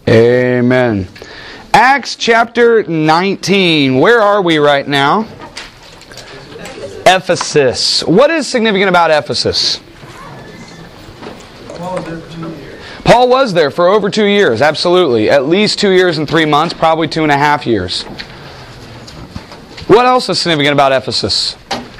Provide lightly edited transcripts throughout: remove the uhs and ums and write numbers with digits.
Amen. Acts chapter 19. Where are we right now? Ephesus. What is significant about Ephesus? Paul was there for over 2 years, absolutely. At least 2 years and 3 months, probably 2.5 years. What else is significant about Ephesus?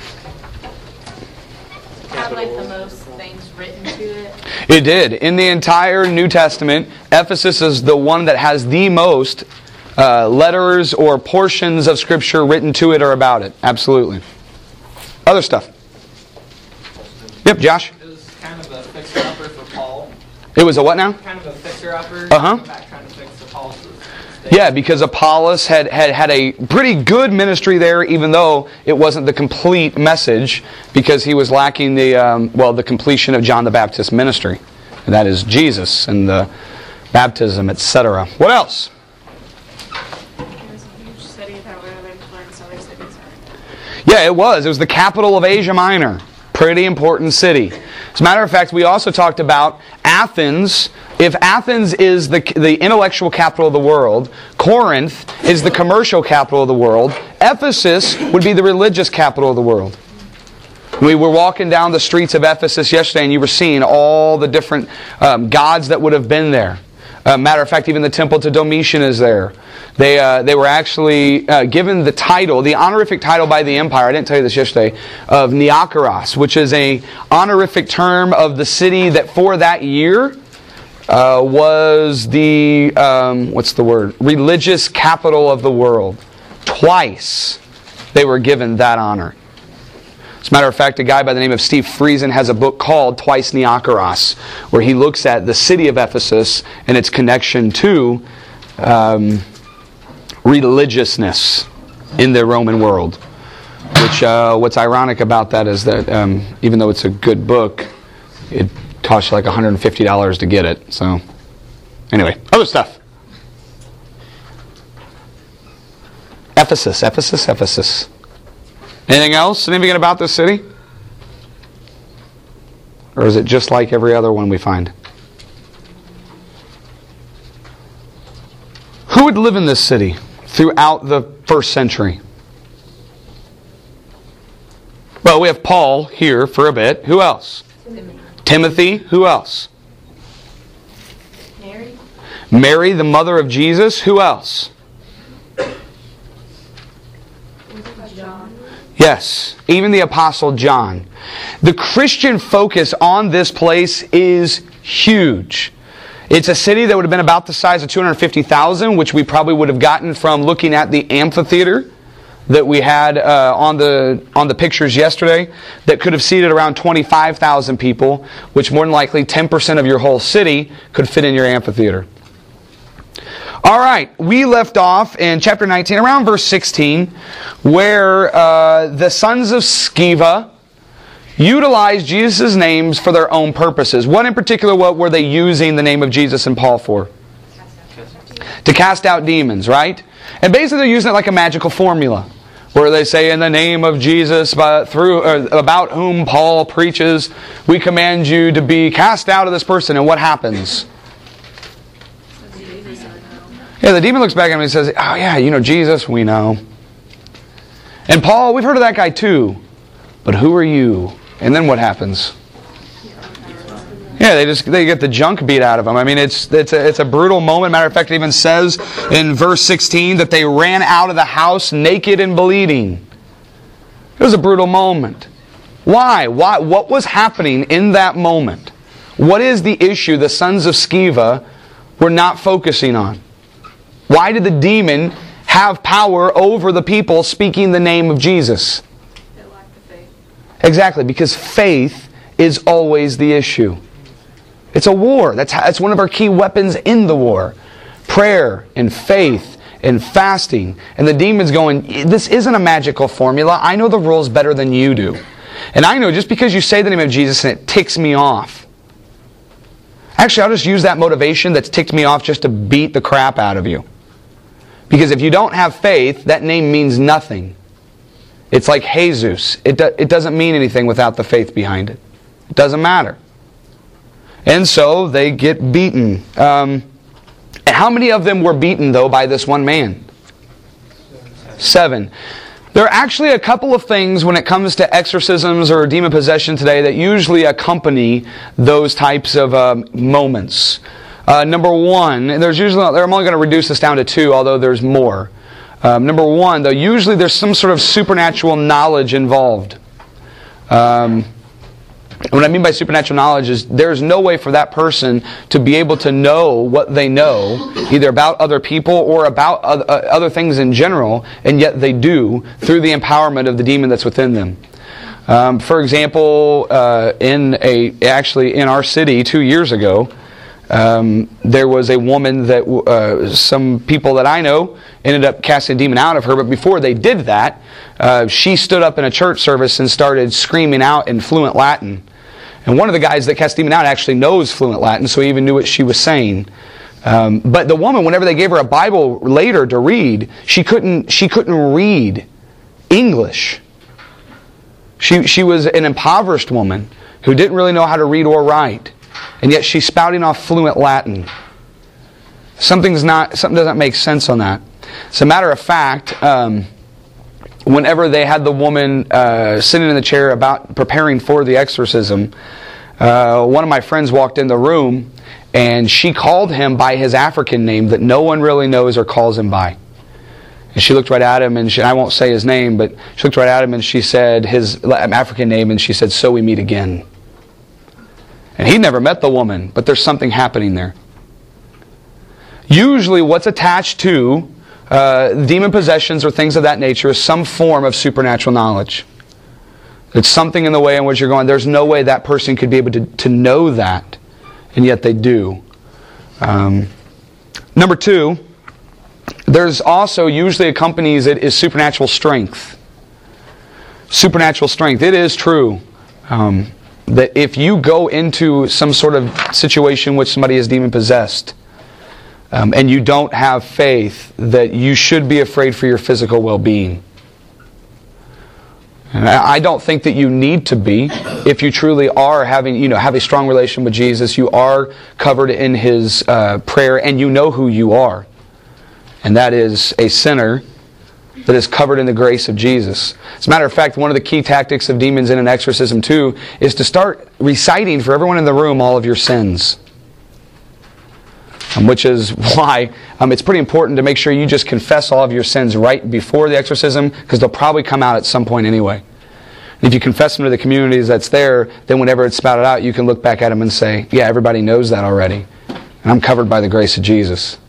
Had like the most things written to it. It did. In the entire New Testament, Ephesus is the one that has the most letters or portions of Scripture written to it or about it. Absolutely. Other stuff. Yep, Josh? It was kind of a fixer-upper for Paul. It was a what now? Kind of a fixer-upper. Uh-huh. Trying to fix Apollos' state. Yeah, because Apollos had a pretty good ministry there, even though it wasn't the complete message, because he was lacking the completion of John the Baptist's ministry. And that is Jesus and the baptism, etc. What else? It was a huge city that would have influenced other cities. Yeah, it was. It was the capital of Asia Minor. Pretty important city. As a matter of fact, we also talked about Athens. If Athens is the intellectual capital of the world, Corinth is the commercial capital of the world, Ephesus would be the religious capital of the world. We were walking down the streets of Ephesus yesterday and you were seeing all the different gods that would have been there. Matter of fact, even the temple to Domitian is there. They were actually given the title, the honorific title by the empire, I didn't tell you this yesterday, of Neokoros, which is a honorific term of the city that for that year was the, religious capital of the world. Twice they were given that honor. As a matter of fact, a guy by the name of Steve Friesen has a book called Twice Neokoros, where he looks at the city of Ephesus and its connection to religiousness in the Roman world. Which, what's ironic about that is that even though it's a good book, it costs you like $150 to get it. So, anyway, other stuff. Ephesus. Anything else significant about this city? Or is it just like every other one we find? Who would live in this city throughout the first century? Well, we have Paul here for a bit. Who else? Timothy. Who else? Mary, the mother of Jesus. Who else? Yes, even the Apostle John. The Christian focus on this place is huge. It's a city that would have been about the size of 250,000, which we probably would have gotten from looking at the amphitheater that we had on the pictures yesterday, that could have seated around 25,000 people, which more than likely 10% of your whole city could fit in your amphitheater. All right, we left off in chapter 19, around verse 16, where the sons of Sceva utilized Jesus' names for their own purposes. What in particular, what were they using the name of Jesus and Paul for? To cast out demons, right? And basically they're using it like a magical formula, where they say, in the name of Jesus, about whom Paul preaches, we command you to be cast out of this person. And what happens? Yeah, the demon looks back at him and says, oh yeah, you know Jesus, we know. And Paul, we've heard of that guy too. But who are you? And then what happens? Yeah, they get the junk beat out of them. I mean, it's a brutal moment. Matter of fact, it even says in verse 16 that they ran out of the house naked and bleeding. It was a brutal moment. Why? What was happening in that moment? What is the issue the sons of Sceva were not focusing on? Why did the demon have power over the people speaking the name of Jesus? They lacked the faith. Exactly, because faith is always the issue. It's a war. That's one of our key weapons in the war. Prayer and faith and fasting. And the demon's going, this isn't a magical formula. I know the rules better than you do. And I know just because you say the name of Jesus and it ticks me off. Actually, I'll just use that motivation that's ticked me off just to beat the crap out of you. Because if you don't have faith, that name means nothing. It's like Jesus. It doesn't mean anything without the faith behind it. It doesn't matter. And so they get beaten. How many of them were beaten, though, by this one man? 7. There are actually a couple of things when it comes to exorcisms or demon possession today that usually accompany those types of moments. Number one, I'm only going to reduce this down to 2, although there's more. Number 1, though, usually there's some sort of supernatural knowledge involved. What I mean by supernatural knowledge is there's no way for that person to be able to know what they know, either about other people or about other things in general, and yet they do through the empowerment of the demon that's within them. For example, in our city 2 years ago, there was a woman that some people that I know ended up casting a demon out of her, but before they did that, she stood up in a church service and started screaming out in fluent Latin. And one of the guys that cast demon out actually knows fluent Latin, so he even knew what she was saying. But the woman, whenever they gave her a Bible later to read, she couldn't read English. She was an impoverished woman who didn't really know how to read or write. And yet she's spouting off fluent Latin. Something doesn't make sense on that. As a matter of fact, whenever they had the woman sitting in the chair about preparing for the exorcism, one of my friends walked in the room and she called him by his African name that no one really knows or calls him by. And she looked right at him, and I won't say his name, but she looked right at him and she said his African name, and she said, "So we meet again." And he'd never met the woman, but there's something happening there. Usually what's attached to demon possessions or things of that nature is some form of supernatural knowledge. It's something in the way in which you're going, there's no way that person could be able to know that, and yet they do. Number 2, there's also usually accompanies it is supernatural strength. Supernatural strength. It is true that if you go into some sort of situation which somebody is demon possessed, and you don't have faith, that you should be afraid for your physical well-being. And I don't think that you need to be. If you truly are have a strong relation with Jesus, you are covered in His prayer, and you know who you are. And that is a sinner that is covered in the grace of Jesus. As a matter of fact, one of the key tactics of demons in an exorcism too is to start reciting for everyone in the room all of your sins. Which is why it's pretty important to make sure you just confess all of your sins right before the exorcism, because they'll probably come out at some point anyway. And if you confess them to the communities that's there, then whenever it's spouted out, you can look back at them and say, yeah, everybody knows that already. And I'm covered by the grace of Jesus.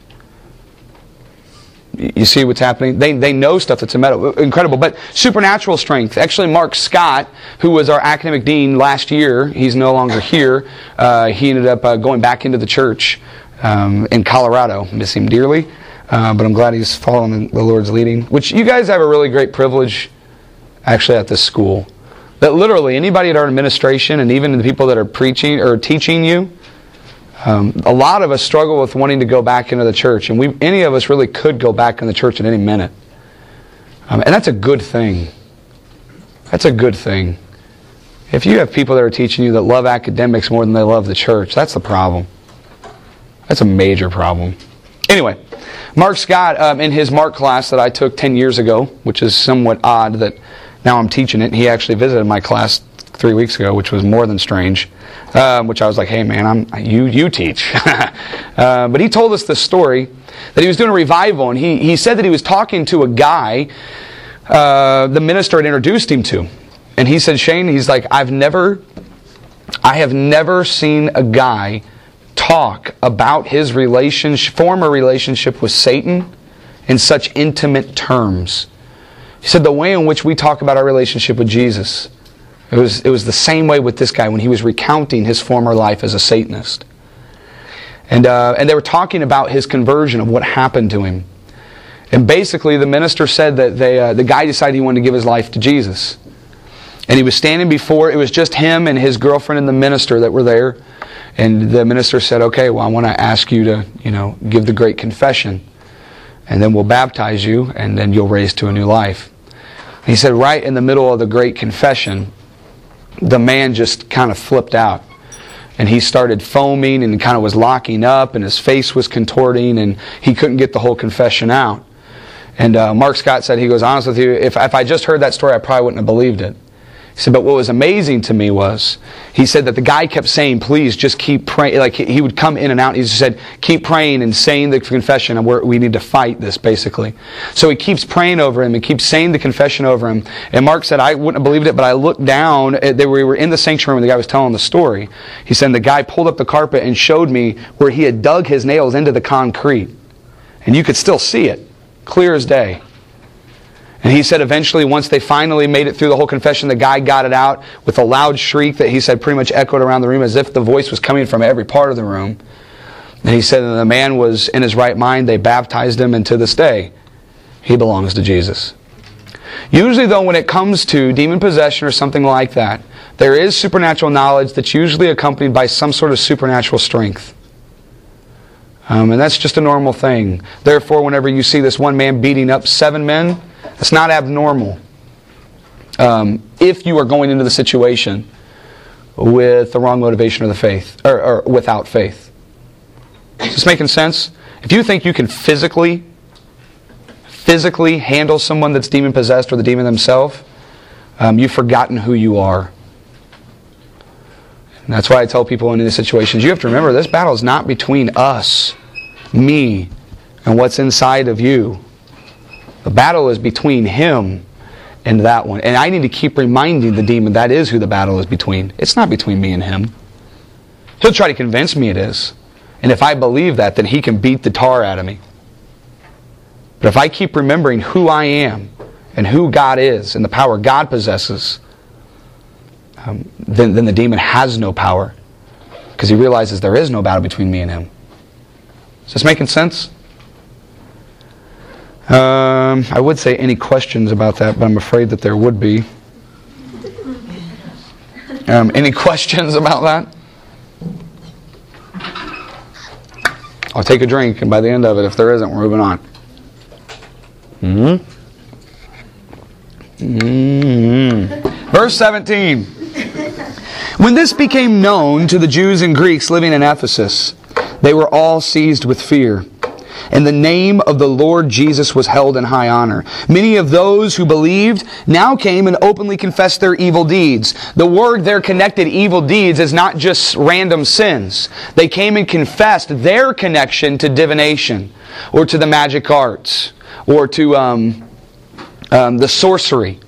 You see what's happening? They know stuff that's incredible. But supernatural strength. Actually, Mark Scott, who was our academic dean last year, he's no longer here. He ended up going back into the church in Colorado. Miss him dearly, but I'm glad he's following the Lord's leading. Which you guys have a really great privilege, actually, at this school. That literally anybody at our administration, and even the people that are preaching or teaching you, a lot of us struggle with wanting to go back into the church, and any of us really could go back in the church at any minute. And that's a good thing. That's a good thing. If you have people that are teaching you that love academics more than they love the church, that's the problem. That's a major problem. Anyway, Mark Scott, in his Mark class that I took 10 years ago, which is somewhat odd that now I'm teaching it, he actually visited my class 3 weeks ago, which was more than strange, which I was like, hey man, you teach. But he told us this story that he was doing a revival, and he said that he was talking to a guy the minister had introduced him to. And he said, Shane, he's like, I have never seen a guy talk about his former relationship with Satan in such intimate terms. He said the way in which we talk about our relationship with Jesus, it was the same way with this guy when he was recounting his former life as a Satanist. And they were talking about his conversion, of what happened to him. And basically the minister said that the guy decided he wanted to give his life to Jesus. And he was standing before, it was just him and his girlfriend and the minister that were there. And the minister said, okay, well, I want to ask you to, give the great confession. And then we'll baptize you, and then you'll raise to a new life. And he said right in the middle of the great confession, the man just kind of flipped out. and he started foaming and kind of was locking up, and his face was contorting, and he couldn't get the whole confession out. And Mark Scott said, he goes, honest with you, if I just heard that story, I probably wouldn't have believed it. He said, but what was amazing to me was, he said that the guy kept saying, please just keep praying. Like he would come in and out. He just said, keep praying and saying the confession, and we need to fight this, basically. So he keeps praying over him and keeps saying the confession over him. And Mark said, I wouldn't have believed it, but I looked down. We were in the sanctuary when the guy was telling the story. He said, the guy pulled up the carpet and showed me where he had dug his nails into the concrete. And you could still see it, clear as day. And he said eventually, once they finally made it through the whole confession, the guy got it out with a loud shriek that he said pretty much echoed around the room as if the voice was coming from every part of the room. And he said that the man was in his right mind. They baptized him, and to this day, he belongs to Jesus. Usually, though, when it comes to demon possession or something like that, there is supernatural knowledge that's usually accompanied by some sort of supernatural strength. And that's just a normal thing. Therefore, whenever you see this one man beating up 7 men, it's not abnormal if you are going into the situation with the wrong motivation or the faith, or without faith. Is this making sense? If you think you can physically handle someone that's demon possessed or the demon themselves, you've forgotten who you are. And that's why I tell people in these situations, you have to remember this battle is not between us, me, and what's inside of you. The battle is between him and that one. And I need to keep reminding the demon that is who the battle is between. It's not between me and him. He'll try to convince me it is. And if I believe that, then he can beat the tar out of me. But if I keep remembering who I am and who God is and the power God possesses, then the demon has no power, because he realizes there is no battle between me and him. Is this making sense? I would say any questions about that, but I'm afraid that there would be. Any questions about that? I'll take a drink, and by the end of it, if there isn't, we're moving on. Verse 17. When this became known to the Jews and Greeks living in Ephesus, they were all seized with fear. And the name of the Lord Jesus was held in high honor. Many of those who believed now came and openly confessed their evil deeds. The word there connected evil deeds is not just random sins. They came and confessed their connection to divination, or to the magic arts, or to the sorcery.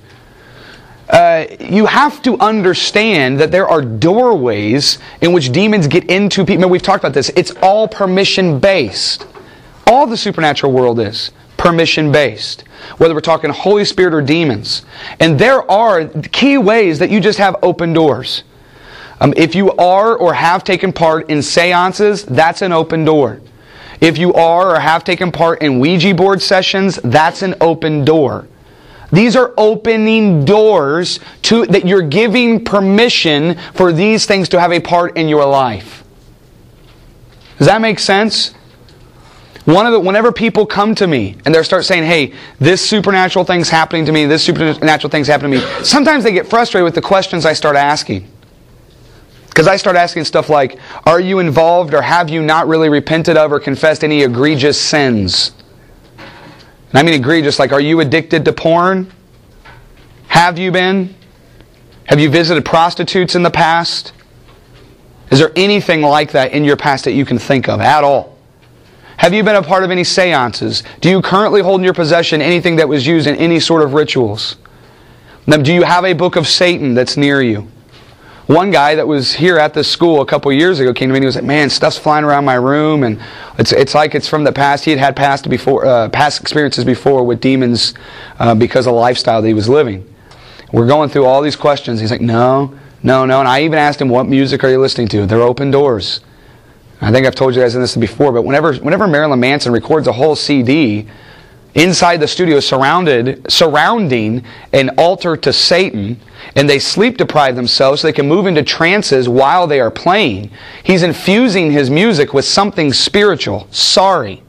You have to understand that there are doorways in which demons get into people. We've talked about this. It's all permission-based. All the supernatural world is permission-based, whether we're talking Holy Spirit or demons. And there are key ways that you just have open doors. If you are or have taken part in seances, that's an open door. If you are or have taken part in Ouija board sessions, that's an open door. These are opening doors that you're giving permission for these things to have a part in your life. Does that make sense? Whenever people come to me and they start saying, hey, this supernatural thing's happening to me, this supernatural thing's happening to me, sometimes they get frustrated with the questions I start asking. Because I start asking stuff like, are you involved or have you not really repented of or confessed any egregious sins? And I mean egregious, like, are you addicted to porn? Have you been? Have you visited prostitutes in the past? Is there anything like that in your past that you can think of at all? Have you been a part of any seances? Do you currently hold in your possession anything that was used in any sort of rituals? Now, do you have a book of Satan that's near you? One guy that was here at this school a couple years ago came to me and he was like, man, stuff's flying around my room, and it's like it's from the past. He had past experiences before with demons because of the lifestyle that he was living. We're going through all these questions. He's like, no. And I even asked him, what music are you listening to? They're open doors. I think I've told you guys this before, but whenever Marilyn Manson records a whole CD inside the studio surrounding an altar to Satan, and they sleep deprive themselves so they can move into trances while they are playing, he's infusing his music with something spiritual. Sorry.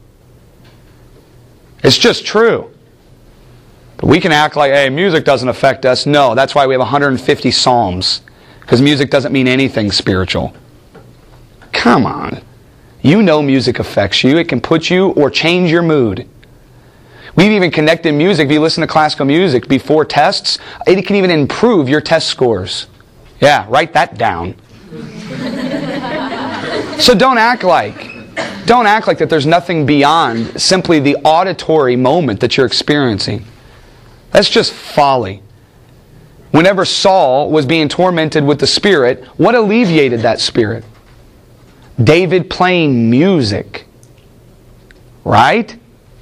It's just true. But we can act like, hey, music doesn't affect us. No, that's why we have 150 psalms. Because music doesn't mean anything spiritual. Come on. You know music affects you. It can put you or change your mood. We've even connected music. If you listen to classical music before tests, it can even improve your test scores. Yeah, write that down. So don't act like that there's nothing beyond simply the auditory moment that you're experiencing. That's just folly. Whenever Saul was being tormented with the Spirit, what alleviated that Spirit? David playing music. Right?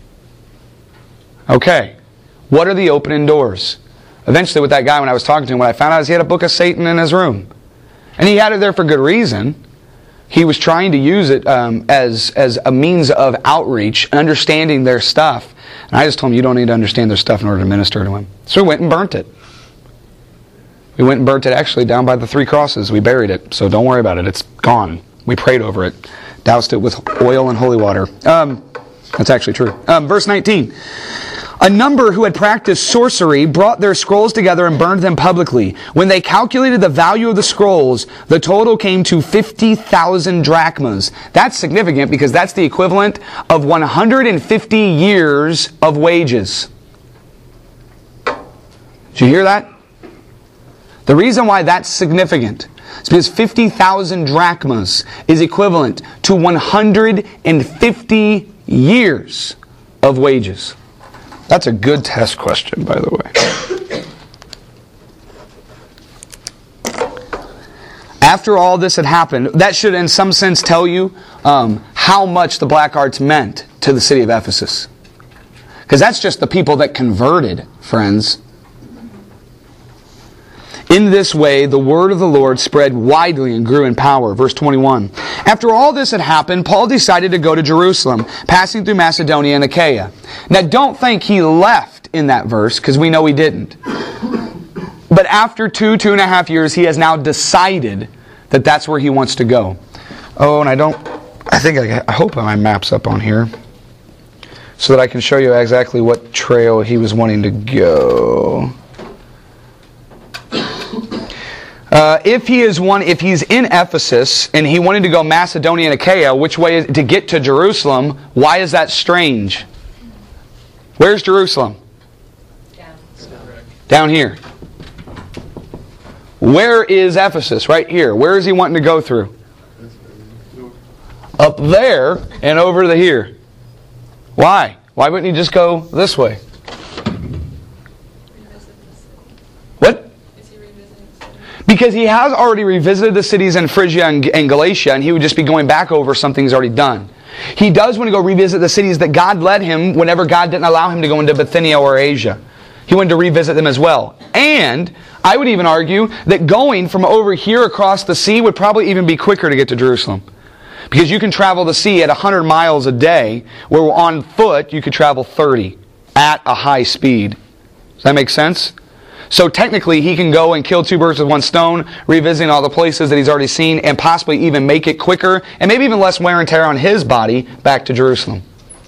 Okay. What are the opening doors? Eventually with that guy, when I was talking to him, what I found out is he had a book of Satan in his room. And he had it there for good reason. He was trying to use it as a means of outreach, understanding their stuff. And I just told him, you don't need to understand their stuff in order to minister to him. So we went and burnt it. We went and burnt it actually down by the 3 crosses. We buried it. So don't worry about it. It's gone. We prayed over it. Doused it with oil and holy water. That's actually true. Verse 19. A number who had practiced sorcery brought their scrolls together and burned them publicly. When they calculated the value of the scrolls, the total came to 50,000 drachmas. That's significant because that's the equivalent of 150 years of wages. Did you hear that? The reason why that's significant is because 50,000 drachmas is equivalent to 150 years of wages. That's a good test question, by the way. After all this had happened, that should in some sense tell you how much the black arts meant to the city of Ephesus. Because that's just the people that converted, friends. In this way, the word of the Lord spread widely and grew in power. Verse 21. After all this had happened, Paul decided to go to Jerusalem, passing through Macedonia and Achaia. Now, don't think he left in that verse, because we know he didn't. But after 2.5 years, he has now decided that that's where he wants to go. Oh, and I hope my map's up on here, so that I can show you exactly what trail he was wanting to go. If he's in Ephesus and he wanted to go Macedonia and Achaia, which way is to get to Jerusalem? Why is that strange? Where's Jerusalem? Down here. Where is Ephesus? Right here. Where is he wanting to go through? Up there and over to here. Why? Why wouldn't he just go this way? What? Because he has already revisited the cities in Phrygia and Galatia, and he would just be going back over something he's already done. He does want to go revisit the cities that God led him whenever God didn't allow him to go into Bithynia or Asia. He wanted to revisit them as well. And I would even argue that going from over here across the sea would probably even be quicker to get to Jerusalem. Because you can travel the sea at 100 miles a day, where on foot you could travel 30 at a high speed. Does that make sense? So technically, he can go and kill 2 birds with 1 stone, revisiting all the places that he's already seen, and possibly even make it quicker, and maybe even less wear and tear on his body, back to Jerusalem.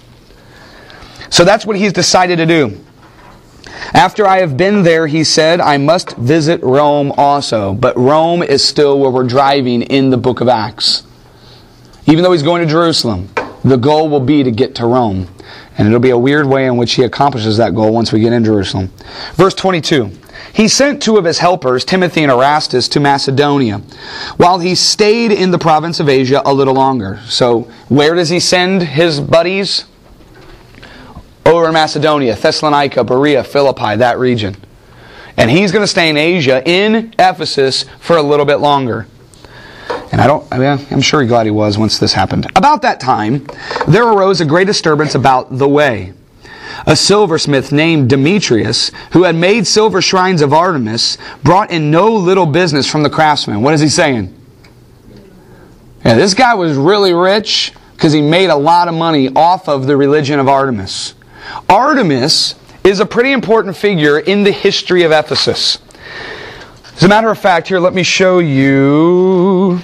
So that's what he's decided to do. After I have been there, he said, I must visit Rome also. But Rome is still where we're driving in the book of Acts. Even though he's going to Jerusalem, the goal will be to get to Rome. And it'll be a weird way in which he accomplishes that goal once we get in Jerusalem. Verse 22. He sent 2 of his helpers, Timothy and Erastus, to Macedonia, while he stayed in the province of Asia a little longer. So, where does he send his buddies? Over in Macedonia, Thessalonica, Berea, Philippi, that region. And he's going to stay in Asia, in Ephesus, for a little bit longer. And I'm sure he's glad he was once this happened. About that time, there arose a great disturbance about the way. A silversmith named Demetrius, who had made silver shrines of Artemis, brought in no little business from the craftsmen. What is he saying? Yeah, this guy was really rich because he made a lot of money off of the religion of Artemis. Artemis is a pretty important figure in the history of Ephesus. As a matter of fact, here, let me show you.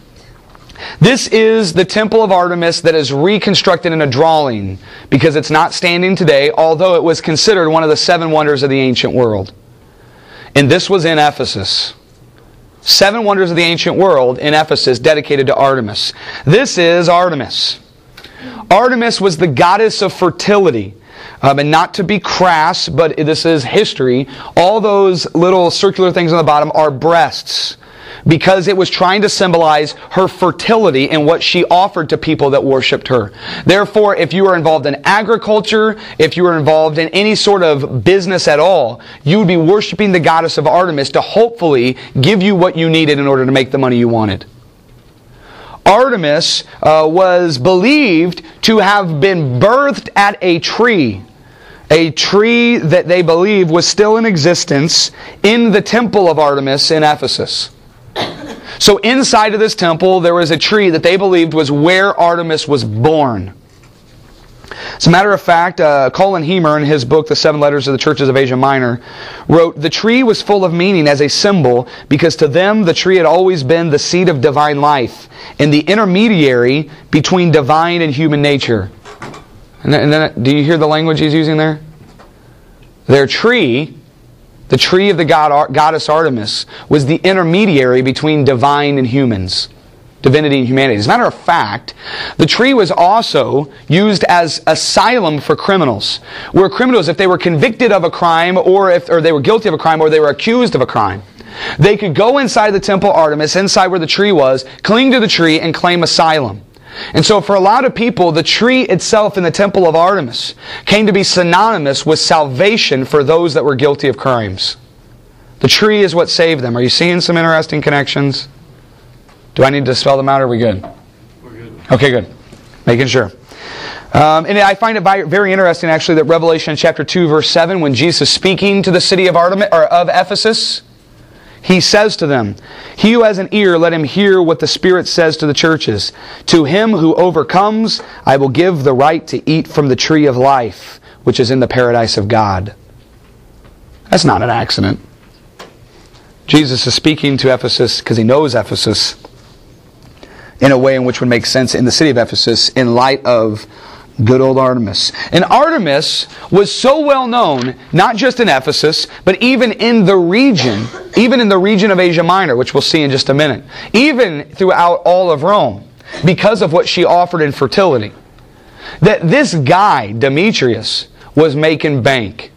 This is the temple of Artemis that is reconstructed in a drawing because it's not standing today, although it was considered one of the 7 wonders of the ancient world. And this was in Ephesus. 7 wonders of the ancient world in Ephesus dedicated to Artemis. This is Artemis. Artemis was the goddess of fertility. And not to be crass, but this is history. All those little circular things on the bottom are breasts, because it was trying to symbolize her fertility and what she offered to people that worshipped her. Therefore, if you were involved in agriculture, if you were involved in any sort of business at all, you would be worshiping the goddess of Artemis to hopefully give you what you needed in order to make the money you wanted. Artemis was believed to have been birthed at a tree that they believe was still in existence in the temple of Artemis in Ephesus. So inside of this temple, there was a tree that they believed was where Artemis was born. As a matter of fact, Colin Hemer, in his book, The 7 Letters of the Churches of Asia Minor, wrote, "The tree was full of meaning as a symbol, because to them the tree had always been the seed of divine life and the intermediary between divine and human nature." And then, do you hear the language he's using there? Their tree, the tree of the goddess Artemis, was the intermediary between divine and humans. Divinity and humanity. As a matter of fact, the tree was also used as asylum for criminals. Where criminals, if they were convicted of a crime, or they were guilty of a crime, or they were accused of a crime, they could go inside the temple Artemis, inside where the tree was, cling to the tree, and claim asylum. And so for a lot of people, the tree itself in the temple of Artemis came to be synonymous with salvation for those that were guilty of crimes. The tree is what saved them. Are you seeing some interesting connections? Do I need to spell them out, or are we good? We're good. Okay, good. Making sure. And I find it very interesting, actually, that Revelation chapter 2, verse 7, when Jesus is speaking to the city of Ephesus, He says to them, "He who has an ear, let him hear what the Spirit says to the churches. To him who overcomes, I will give the right to eat from the tree of life, which is in the paradise of God." That's not an accident. Jesus is speaking to Ephesus because He knows Ephesus in a way in which would make sense in the city of Ephesus in light of good old Artemis. And Artemis was so well known, not just in Ephesus, but even in the region of Asia Minor, which we'll see in just a minute, even throughout all of Rome, because of what she offered in fertility, that this guy, Demetrius, was making bank.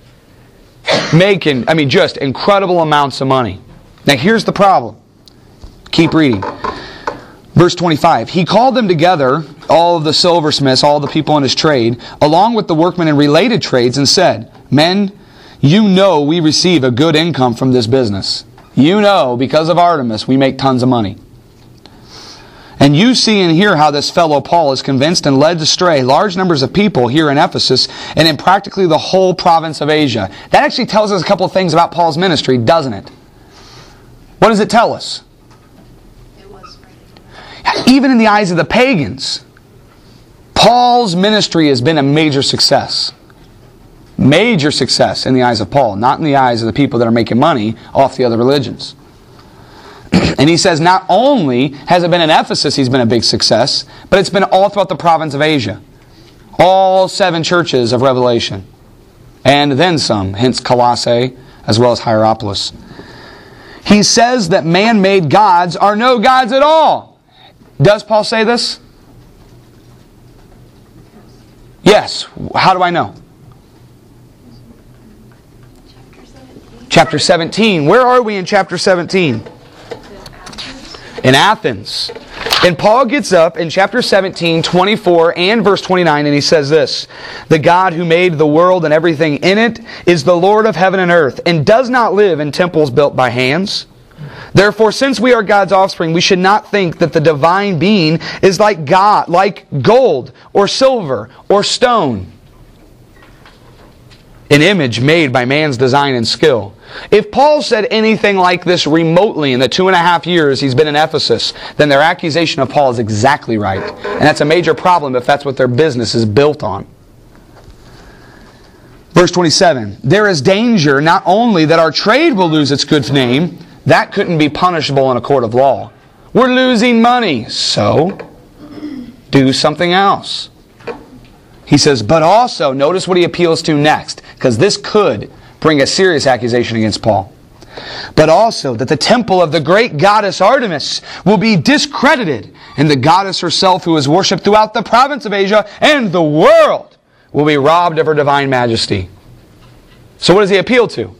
Just incredible amounts of money. Now here's the problem. Keep reading. Verse 25, "He called them together, all of the silversmiths, all the people in his trade, along with the workmen in related trades, and said, 'Men, you know we receive a good income from this business. You know, because of Artemis, we make tons of money. And you see and hear how this fellow Paul is convinced and led astray large numbers of people here in Ephesus and in practically the whole province of Asia.'" That actually tells us a couple of things about Paul's ministry, doesn't it? What does it tell us? Even in the eyes of the pagans, Paul's ministry has been a major success. Major success in the eyes of Paul, not in the eyes of the people that are making money off the other religions. And he says not only has it been in Ephesus he's been a big success, but it's been all throughout the province of Asia. All 7 churches of Revelation. And then some, hence Colossae, as well as Hierapolis. He says that man-made gods are no gods at all. Does Paul say this? Yes. How do I know? Chapter 17. Where are we in chapter 17? In Athens. And Paul gets up in chapter 17, 24, and verse 29, and he says this, "The God who made the world and everything in it is the Lord of heaven and earth, and does not live in temples built by hands. Therefore, since we are God's offspring, we should not think that the divine being is like God, like gold or silver or stone, an image made by man's design and skill." If Paul said anything like this remotely in the 2.5 years he's been in Ephesus, then their accusation of Paul is exactly right. And that's a major problem if that's what their business is built on. Verse 27, "There is danger not only that our trade will lose its good name," that couldn't be punishable in a court of law. We're losing money, so do something else. He says, but also, notice what he appeals to next, because this could bring a serious accusation against Paul. but also that the temple of the great goddess Artemis will be discredited, and the goddess herself, who is worshipped throughout the province of Asia and the world, will be robbed of her divine majesty. So what does he appeal to?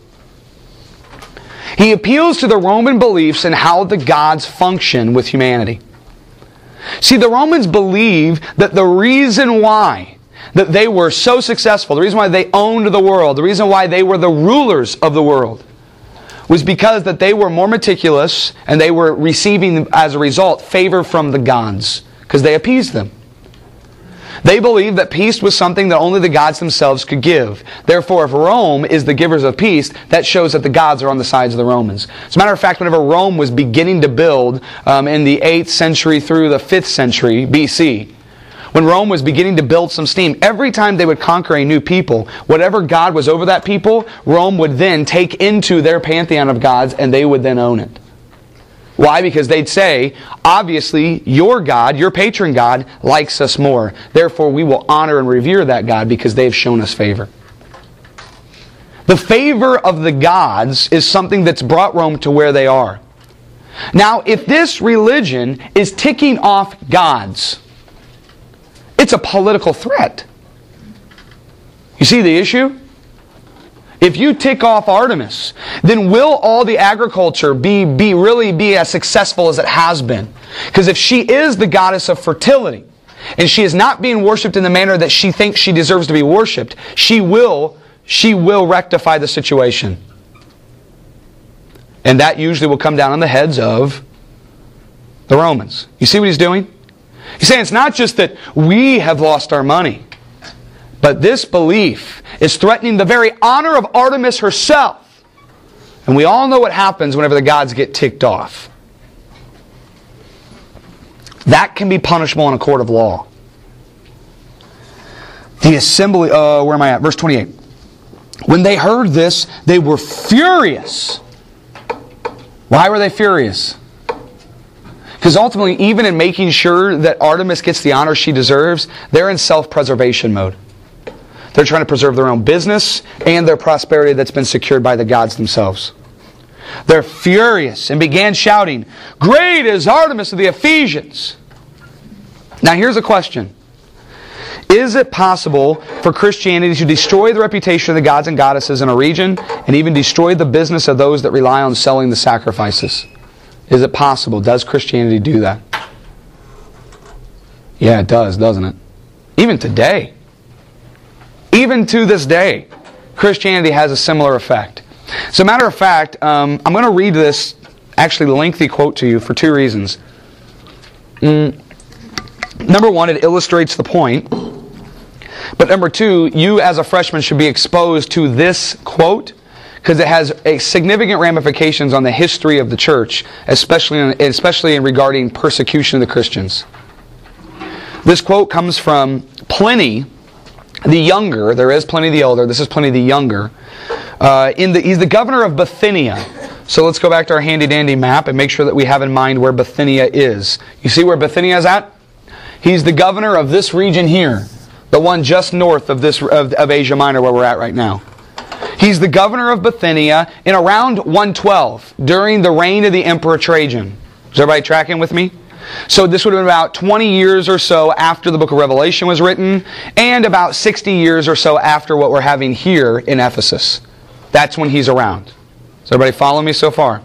He appeals to the Roman beliefs and how the gods function with humanity. See, the Romans believe that the reason why that they were so successful, the reason why they owned the world, the reason why they were the rulers of the world, was because that they were more meticulous and they were receiving, as a result, favor from the gods, because they appeased them. They believed that peace was something that only the gods themselves could give. Therefore, if Rome is the givers of peace, that shows that the gods are on the sides of the Romans. As a matter of fact, whenever Rome was beginning to build in the 8th century through the 5th century BC, when Rome was beginning to build some steam, every time they would conquer a new people, whatever god was over that people, Rome would then take into their pantheon of gods and they would then own it. Why? Because they'd say, obviously, your God, your patron God, likes us more. Therefore, we will honor and revere that God because they've shown us favor. The favor of the gods is something that's brought Rome to where they are. Now, if this religion is ticking off gods, it's a political threat. You see the issue? If you tick off Artemis, then will all the agriculture really be as successful as it has been? Because if she is the goddess of fertility, and she is not being worshipped in the manner that she thinks she deserves to be worshipped, she will rectify the situation. And that usually will come down on the heads of the Romans. You see what he's doing? He's saying it's not just that we have lost our money, but this belief is threatening the very honor of Artemis herself. And we all know what happens whenever the gods get ticked off. That can be punishable in a court of law. The assembly, where am I at? Verse 28. When they heard this, they were furious. Why were they furious? Because ultimately, even in making sure that Artemis gets the honor she deserves, they're in self-preservation mode. They're trying to preserve their own business and their prosperity that's been secured by the gods themselves. They're furious and began shouting, "Great is Artemis of the Ephesians!" Now here's a question. Is it possible for Christianity to destroy the reputation of the gods and goddesses in a region and even destroy the business of those that rely on selling the sacrifices? Is it possible? Does Christianity do that? Yeah, it does, doesn't it? Even today. Even to this day, Christianity has a similar effect. As a matter of fact, I'm going to read this actually lengthy quote to you for two reasons. Number one, it illustrates the point. But number two, you as a freshman should be exposed to this quote because it has significant ramifications on the history of the church, especially in regarding persecution of the Christians. This quote comes from Pliny the Younger. There is Pliny the Elder. This is Pliny the Younger. He's the governor of Bithynia. So let's go back to our handy-dandy map and make sure that we have in mind where Bithynia is. You see where Bithynia is at? He's the governor of this region here, the one just north of Asia Minor where we're at right now. He's the governor of Bithynia in around 112 during the reign of the Emperor Trajan. Is everybody tracking with me? So this would have been about 20 years or so after the book of Revelation was written, and about 60 years or so after what we're having here in Ephesus. That's when he's around. Does everybody follow me so far?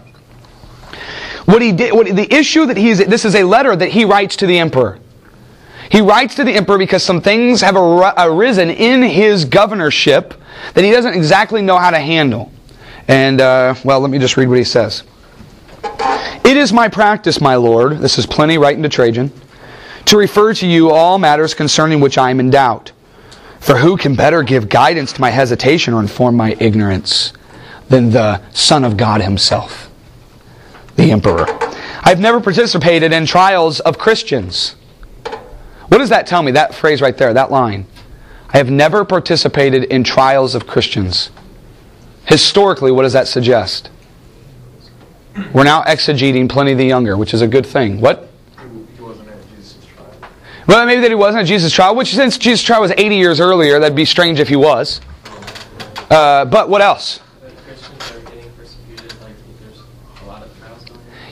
The issue that this is a letter that he writes to the emperor. He writes to the emperor because some things have arisen in his governorship that he doesn't exactly know how to handle. And, let me just read what he says. "It is my practice, my lord," this is Pliny writing to Trajan, "to refer to you all matters concerning which I am in doubt. For who can better give guidance to my hesitation or inform my ignorance than the Son of God himself, the emperor? I've never participated in trials of Christians." What does that tell me? That phrase right there, that line. I have never participated in trials of Christians. Historically, what does that suggest? We're now exegeting Pliny the Younger, which is a good thing. What? He wasn't at Jesus' trial. Well, maybe that he wasn't at Jesus' trial, which since Jesus' trial was 80 years earlier, that'd be strange if he was. But what else? That Christians are getting persecuted like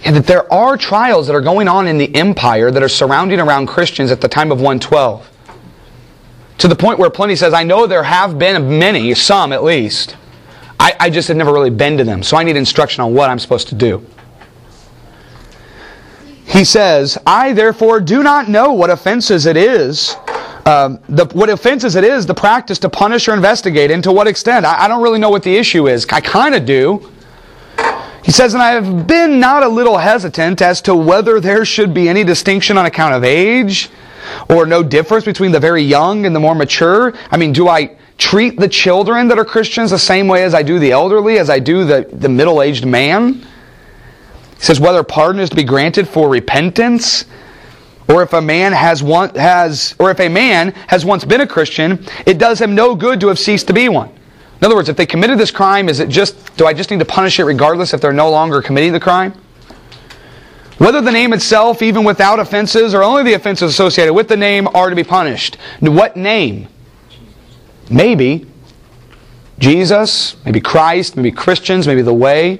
and that there are trials that are going on in the empire that are surrounding around Christians at the time of 112. To the point where Pliny says, I know there have been many, some at least. I just had never really been to them, so I need instruction on what I'm supposed to do. He says, I therefore do not know what offenses it is, the practice to punish or investigate, and to what extent. I don't really know what the issue is. I kind of do. He says, and I have been not a little hesitant as to whether there should be any distinction on account of age, or no difference between the very young and the more mature. I mean, do I treat the children that are Christians the same way as I do the elderly, as I do the middle-aged man? He says, whether pardon is to be granted for repentance, or if a man has once been a Christian, it does him no good to have ceased to be one. In other words, if they committed this crime, do I just need to punish it regardless if they're no longer committing the crime? Whether the name itself, even without offenses, or only the offenses associated with the name, are to be punished. What name? Maybe Jesus, maybe Christ, maybe Christians, maybe the way.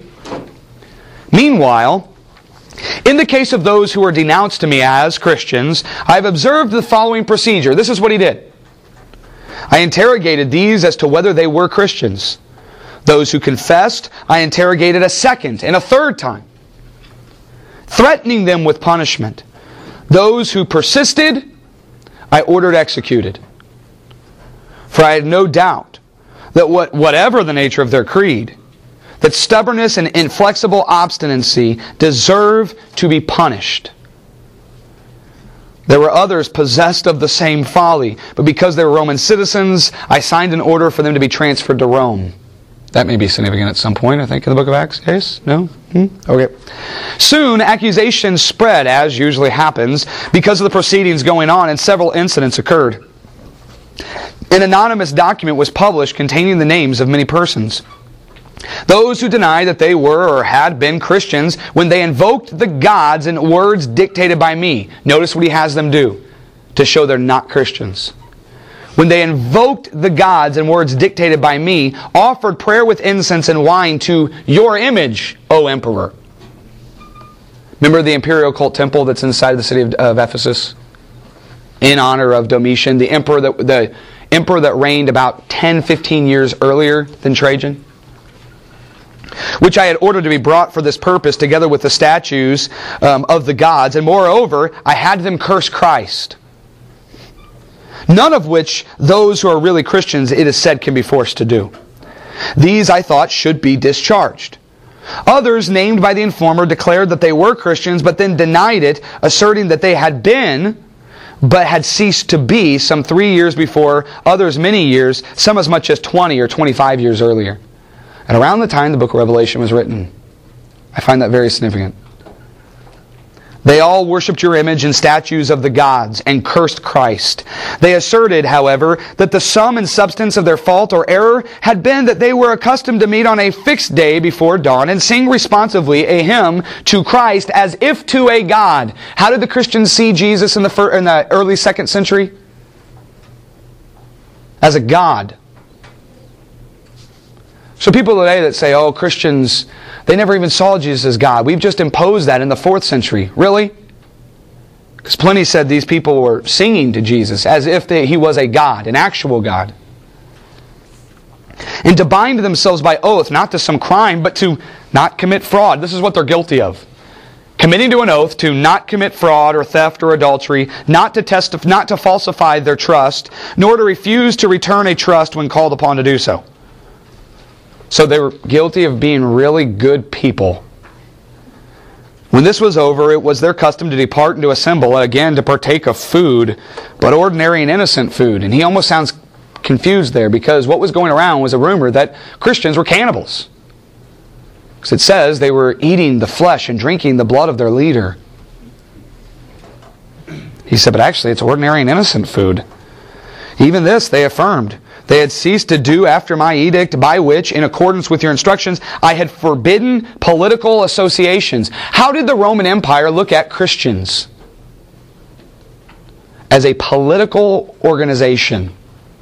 Meanwhile, in the case of those who are denounced to me as Christians, I have observed the following procedure. This is what he did. I interrogated these as to whether they were Christians. Those who confessed, I interrogated a second and a third time, threatening them with punishment. Those who persisted, I ordered executed. For I had no doubt that whatever the nature of their creed, that stubbornness and inflexible obstinacy deserve to be punished. There were others possessed of the same folly, but because they were Roman citizens, I signed an order for them to be transferred to Rome. That may be significant at some point, I think, in the book of Acts. Yes? No? Okay. Soon, accusations spread, as usually happens, because of the proceedings going on, and several incidents occurred. An anonymous document was published containing the names of many persons. Those who denied that they were or had been Christians when they invoked the gods in words dictated by me. Notice what he has them do to show they're not Christians. When they invoked the gods in words dictated by me, offered prayer with incense and wine to your image, O emperor. Remember the imperial cult temple that's inside the city of Ephesus? In honor of Domitian, the emperor that reigned about 10-15 years earlier than Trajan, which I had ordered to be brought for this purpose, together with the statues of the gods. And moreover, I had them curse Christ. None of which those who are really Christians, it is said, can be forced to do. These, I thought, should be discharged. Others, named by the informer, declared that they were Christians, but then denied it, asserting that they had been, but had ceased to be some 3 years before, others many years, some as much as 20 or 25 years earlier. And around the time the book of Revelation was written. I find that very significant. They all worshipped your image and statues of the gods and cursed Christ. They asserted, however, that the sum and substance of their fault or error had been that they were accustomed to meet on a fixed day before dawn and sing responsively a hymn to Christ as if to a God. How did the Christians see Jesus in the early 2nd century? As a God. So people today that say, oh, Christians, they never even saw Jesus as God. We've just imposed that in the 4th century. Really? Because Pliny said these people were singing to Jesus as if he was a God, an actual God. And to bind themselves by oath, not to some crime, but to not commit fraud. This is what they're guilty of. Committing to an oath to not commit fraud or theft or adultery, not to falsify their trust, nor to refuse to return a trust when called upon to do so. So they were guilty of being really good people. When this was over, it was their custom to depart and to assemble, and again to partake of food, but ordinary and innocent food. And he almost sounds confused there, because what was going around was a rumor that Christians were cannibals. Because it says they were eating the flesh and drinking the blood of their leader. He said, but actually it's ordinary and innocent food. Even this they affirmed. They had ceased to do after my edict, by which, in accordance with your instructions, I had forbidden political associations. How did the Roman Empire look at Christians? As a political organization.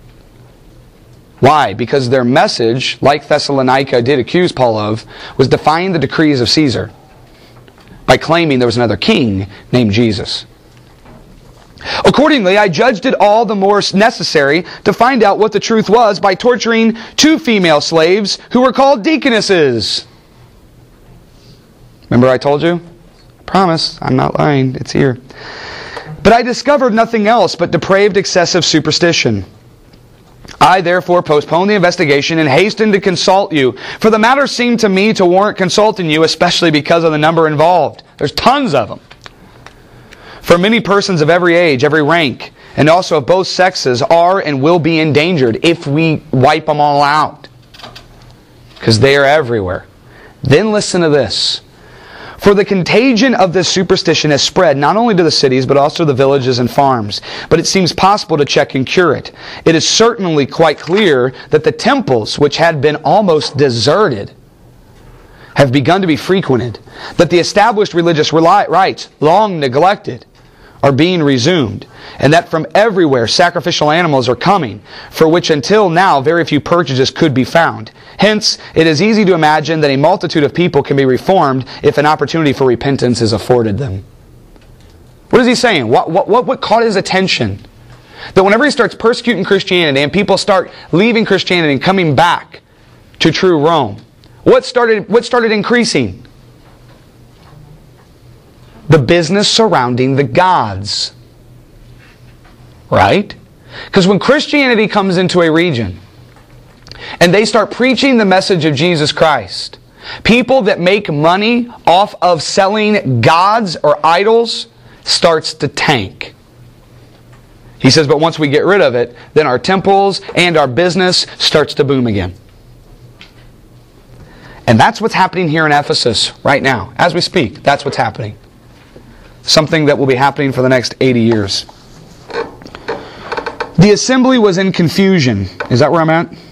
Why? Because their message, like Thessalonica did accuse Paul of, was defying the decrees of Caesar. by claiming there was another king named Jesus. Accordingly, I judged it all the more necessary to find out what the truth was by torturing 2 female slaves who were called deaconesses. Remember I told you? I promise, I'm not lying. It's here. But I discovered nothing else but depraved excessive superstition. I therefore postponed the investigation and hastened to consult you, for the matter seemed to me to warrant consulting you, especially because of the number involved. There's tons of them. For many persons of every age, every rank, and also of both sexes are and will be endangered if we wipe them all out. Because they are everywhere. Then listen to this. For the contagion of this superstition has spread not only to the cities, but also to the villages and farms. But it seems possible to check and cure it. It is certainly quite clear that the temples, which had been almost deserted, have begun to be frequented. That the established religious rites, long neglected, are being resumed, and that from everywhere sacrificial animals are coming, for which until now very few purchases could be found. Hence, it is easy to imagine that a multitude of people can be reformed if an opportunity for repentance is afforded them. What is he saying? What caught his attention? That whenever he starts persecuting Christianity and people start leaving Christianity and coming back to true Rome, what started increasing? The business surrounding the gods. Right? Because when Christianity comes into a region and they start preaching the message of Jesus Christ, people that make money off of selling gods or idols starts to tank. He says, but once we get rid of it, then our temples and our business starts to boom again. And that's what's happening here in Ephesus right now. As we speak, that's what's happening. Something that will be happening for the next 80 years. The assembly was in confusion. Is that where I'm at?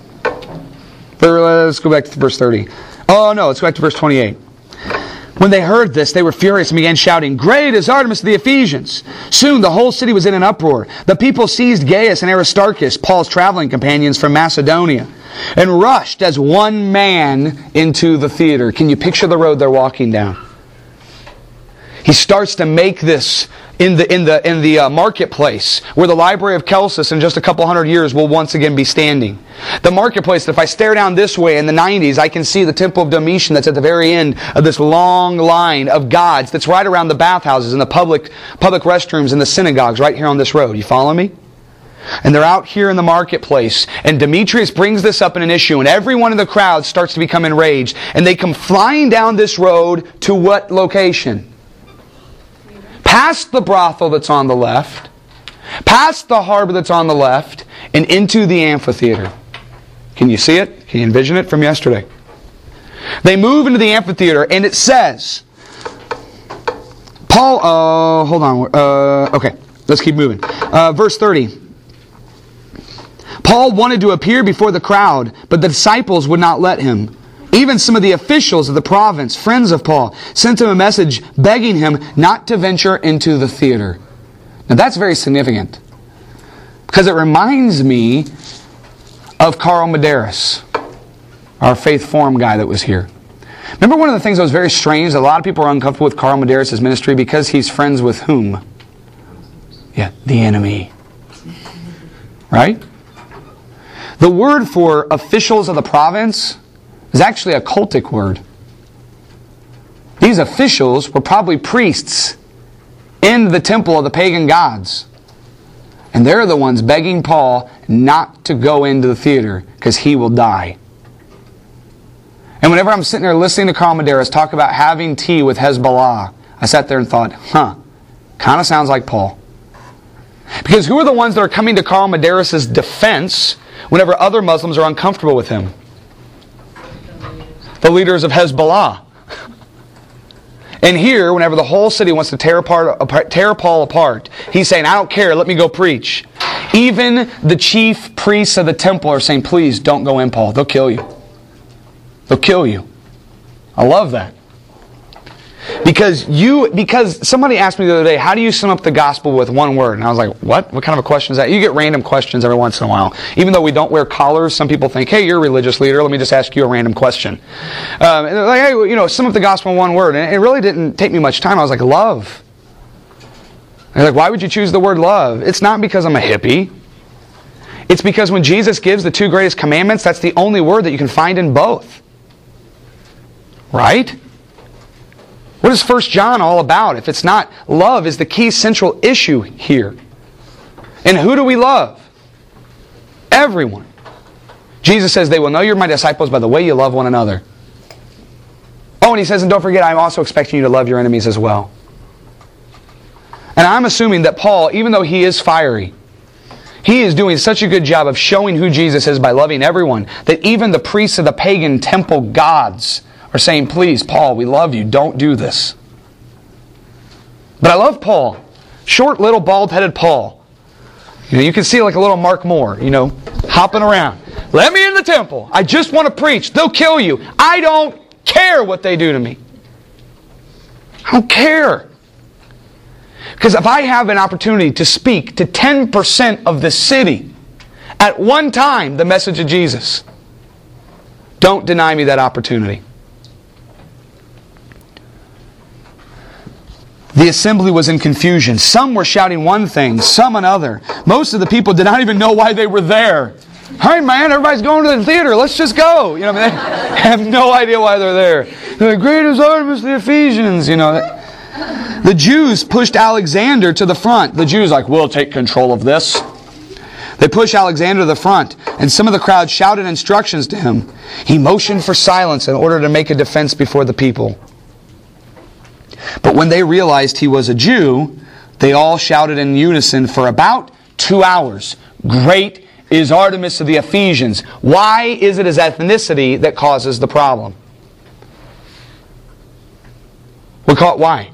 Let's go back to verse 30. Oh no, let's go back to verse 28. When they heard this, they were furious and began shouting, "Great is Artemis of the Ephesians!" Soon the whole city was in an uproar. The people seized Gaius and Aristarchus, Paul's traveling companions from Macedonia, and rushed as one man into the theater. Can you picture the road they're walking down? He starts to make this in the marketplace where the Library of Celsus in just a couple hundred years will once again be standing. The marketplace, if I stare down this way in the 90s, I can see the Temple of Domitian that's at the very end of this long line of gods that's right around the bathhouses and the public restrooms and the synagogues right here on this road. You follow me? And they're out here in the marketplace, and Demetrius brings this up in an issue, and everyone in the crowd starts to become enraged, and they come flying down this road to what location? Past the brothel that's on the left, past the harbor that's on the left, and into the amphitheater. Can you see it? Can you envision it from yesterday? They move into the amphitheater, and it says, Paul, hold on. Okay, let's keep moving. Verse 30. Paul wanted to appear before the crowd, but the disciples would not let him. Even some of the officials of the province, friends of Paul, sent him a message begging him not to venture into the theater. Now that's very significant, because it reminds me of Carl Medeiros, our Faith Forum guy that was here. Remember one of the things that was very strange? A lot of people are uncomfortable with Carl Medeiros' ministry because he's friends with whom? Yeah, the enemy. Right? The word for officials of the province is actually a cultic word. These officials were probably priests in the temple of the pagan gods. And they're the ones begging Paul not to go into the theater because he will die. And whenever I'm sitting there listening to Carl Medeiros talk about having tea with Hezbollah, I sat there and thought, kind of sounds like Paul. Because who are the ones that are coming to Carl Medeiros' defense whenever other Muslims are uncomfortable with him? The leaders of Hezbollah. And here, whenever the whole city wants to tear Paul apart, he's saying, I don't care, let me go preach. Even the chief priests of the temple are saying, please don't go in, Paul. They'll kill you. They'll kill you. I love that. Because somebody asked me the other day, how do you sum up the gospel with one word? And I was like, what? What kind of a question is that? You get random questions every once in a while. Even though we don't wear collars, some people think, hey, you're a religious leader, let me just ask you a random question. And they're like, hey, sum up the gospel in one word. And it really didn't take me much time. I was like, love. And they're like, why would you choose the word love? It's not because I'm a hippie. It's because when Jesus gives the 2 greatest commandments, that's the only word that you can find in both. Right? What is 1 John all about if it's not love is the key central issue here? And who do we love? Everyone. Jesus says they will know you're my disciples by the way you love one another. Oh, and he says, and don't forget, I'm also expecting you to love your enemies as well. And I'm assuming that Paul, even though he is fiery, he is doing such a good job of showing who Jesus is by loving everyone, that even the priests of the pagan temple gods are saying, please, Paul, we love you. Don't do this. But I love Paul. Short, little, bald-headed Paul. You can see like a little Mark Moore, hopping around. Let me in the temple. I just want to preach. They'll kill you. I don't care what they do to me. I don't care. Because if I have an opportunity to speak to 10% of the city at one time the message of Jesus, don't deny me that opportunity. The assembly was in confusion. Some were shouting one thing, some another. Most of the people did not even know why they were there. Hey man, everybody's going to the theater. Let's just go. They have no idea why they're there. They're the greatest Artemis, the Ephesians. The Jews pushed Alexander to the front. The Jews like, we'll take control of this. They pushed Alexander to the front, and some of the crowd shouted instructions to him. He motioned for silence in order to make a defense before the people. But when they realized he was a Jew, they all shouted in unison for about 2 hours, "Great is Artemis of the Ephesians." Why is it his ethnicity that causes the problem? We'll call it why.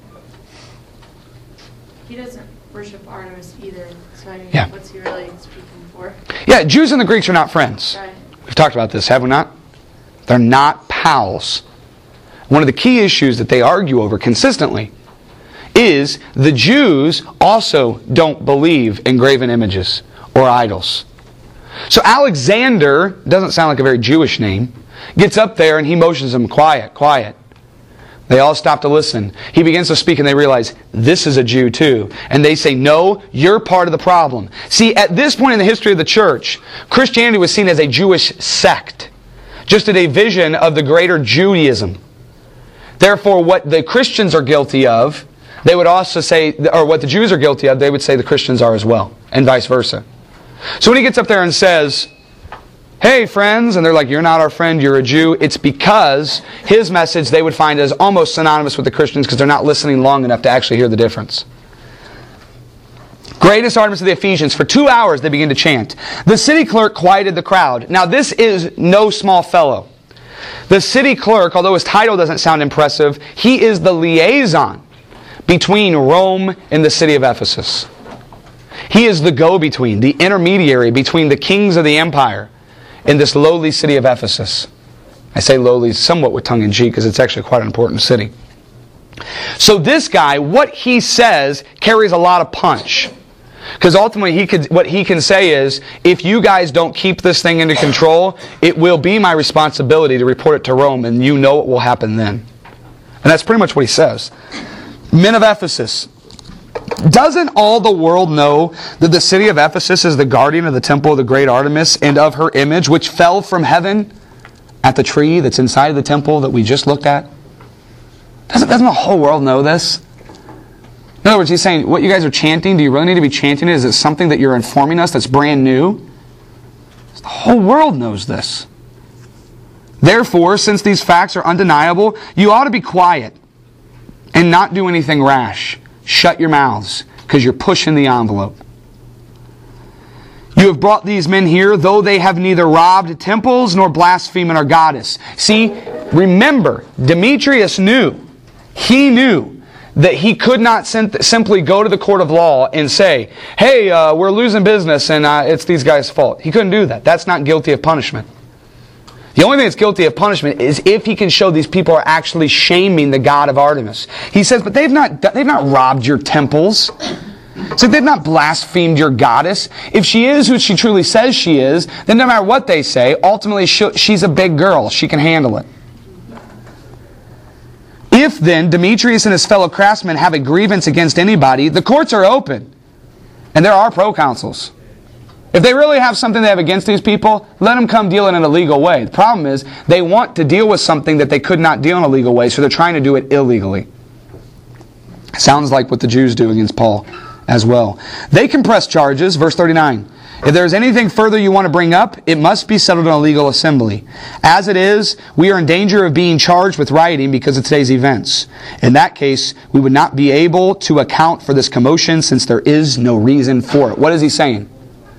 He doesn't worship Artemis either, so Yeah. What's he really speaking for? Yeah, Jews and the Greeks are not friends. Right. We've talked about this, have we not? They're not pals. One of the key issues that they argue over consistently is the Jews also don't believe in graven images or idols. So Alexander, doesn't sound like a very Jewish name, gets up there and he motions them, quiet, quiet. They all stop to listen. He begins to speak and they realize, this is a Jew too. And they say, no, you're part of the problem. See, at this point in the history of the church, Christianity was seen as a Jewish sect, just a division of the greater Judaism. Therefore, what the Christians are guilty of, they would also say, or what the Jews are guilty of, they would say the Christians are as well, and vice versa. So when he gets up there and says, hey friends, and they're like, you're not our friend, you're a Jew, it's because his message they would find is almost synonymous with the Christians because they're not listening long enough to actually hear the difference. Greatest Artemis of the Ephesians. For 2 hours they begin to chant. The city clerk quieted the crowd. Now this is no small fellow. The city clerk, although his title doesn't sound impressive, he is the liaison between Rome and the city of Ephesus. He is the go-between, the intermediary between the kings of the empire and this lowly city of Ephesus. I say lowly somewhat with tongue-in-cheek because it's actually quite an important city. So this guy, what he says carries a lot of punch. Because ultimately, what he can say is, if you guys don't keep this thing under control, it will be my responsibility to report it to Rome, and you know what will happen then. And that's pretty much what he says. Men of Ephesus, doesn't all the world know that the city of Ephesus is the guardian of the temple of the great Artemis and of her image, which fell from heaven at the tree that's inside of the temple that we just looked at? Doesn't the whole world know this? In other words, he's saying, what you guys are chanting, do you really need to be chanting it? Is it something that you're informing us that's brand new? The whole world knows this. Therefore, since these facts are undeniable, you ought to be quiet and not do anything rash. Shut your mouths, because you're pushing the envelope. You have brought these men here, though they have neither robbed temples nor blasphemed our goddess. See, remember, Demetrius knew. He knew that he could not simply go to the court of law and say, hey, we're losing business and it's these guys' fault. He couldn't do that. That's not guilty of punishment. The only thing that's guilty of punishment is if he can show these people are actually shaming the god of Artemis. He says, but they've not robbed your temples. So they've not blasphemed your goddess. If she is who she truly says she is, then no matter what they say, ultimately she's a big girl. She can handle it. If then Demetrius and his fellow craftsmen have a grievance against anybody, the courts are open. And there are proconsuls. If they really have something they have against these people, let them come deal it in a legal way. The problem is, they want to deal with something that they could not deal in a legal way, so they're trying to do it illegally. Sounds like what the Jews do against Paul as well. They can press charges, verse 39. If there is anything further you want to bring up, it must be settled in a legal assembly. As it is, we are in danger of being charged with rioting because of today's events. In that case, we would not be able to account for this commotion since there is no reason for it. What is he saying?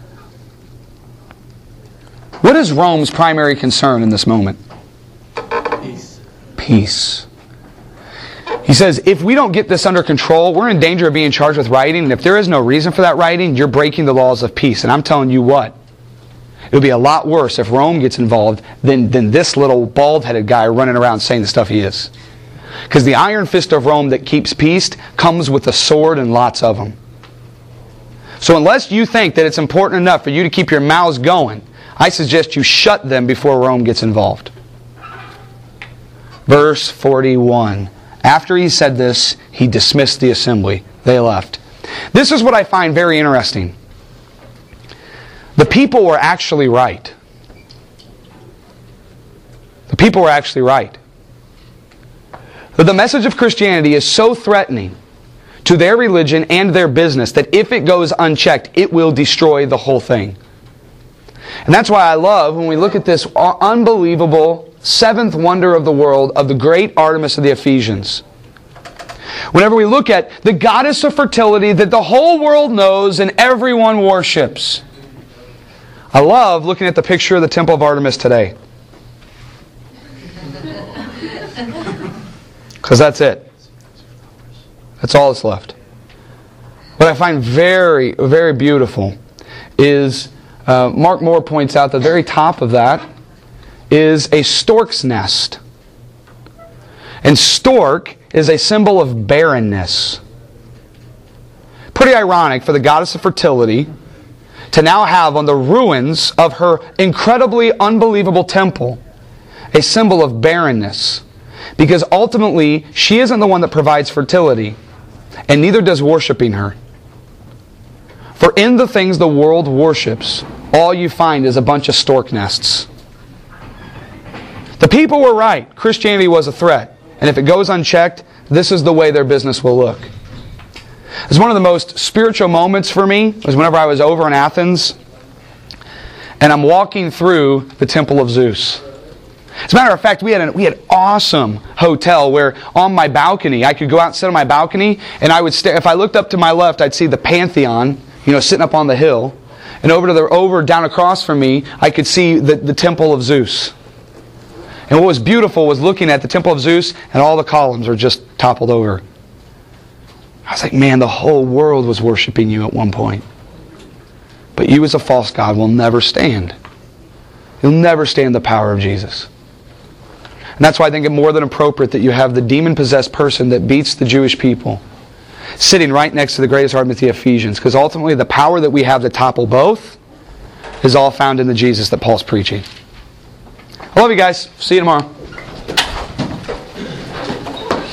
What is Rome's primary concern in this moment? Peace. Peace. He says, if we don't get this under control, we're in danger of being charged with rioting. And if there is no reason for that rioting, you're breaking the laws of peace. And I'm telling you what, it would be a lot worse if Rome gets involved than this little bald-headed guy running around saying the stuff he is. Because the iron fist of Rome that keeps peace comes with a sword and lots of them. So unless you think that it's important enough for you to keep your mouths going, I suggest you shut them before Rome gets involved. Verse 41. After he said this, he dismissed the assembly. They left. This is what I find very interesting. The people were actually right. The people were actually right. But the message of Christianity is so threatening to their religion and their business that if it goes unchecked, it will destroy the whole thing. And that's why I love when we look at this unbelievable seventh wonder of the world of the great Artemis of the Ephesians. Whenever we look at the goddess of fertility that the whole world knows and everyone worships. I love looking at the picture of the Temple of Artemis today. Because that's it. That's all that's left. What I find very, very beautiful is Mark Moore points out the very top of that is a stork's nest. And stork is a symbol of barrenness. Pretty ironic for the goddess of fertility to now have on the ruins of her incredibly unbelievable temple a symbol of barrenness. Because ultimately, she isn't the one that provides fertility, and neither does worshiping her. For in the things the world worships, all you find is a bunch of stork nests. The people were right. Christianity was a threat. And if it goes unchecked, this is the way their business will look. It's one of the most spiritual moments for me was whenever I was over in Athens and I'm walking through the Temple of Zeus. As a matter of fact, we had an awesome hotel where on my balcony, I could go out and sit on my balcony and I would stare. If I looked up to my left, I'd see the Pantheon, sitting up on the hill. And over down across from me, I could see the Temple of Zeus. And what was beautiful was looking at the Temple of Zeus and all the columns were just toppled over. I was like, man, the whole world was worshiping you at one point. But you as a false god will never stand. You'll never stand the power of Jesus. And that's why I think it more than appropriate that you have the demon-possessed person that beats the Jewish people sitting right next to the greatest Artemis of the Ephesians. Because ultimately the power that we have to topple both is all found in the Jesus that Paul's preaching. I love you guys. See you tomorrow.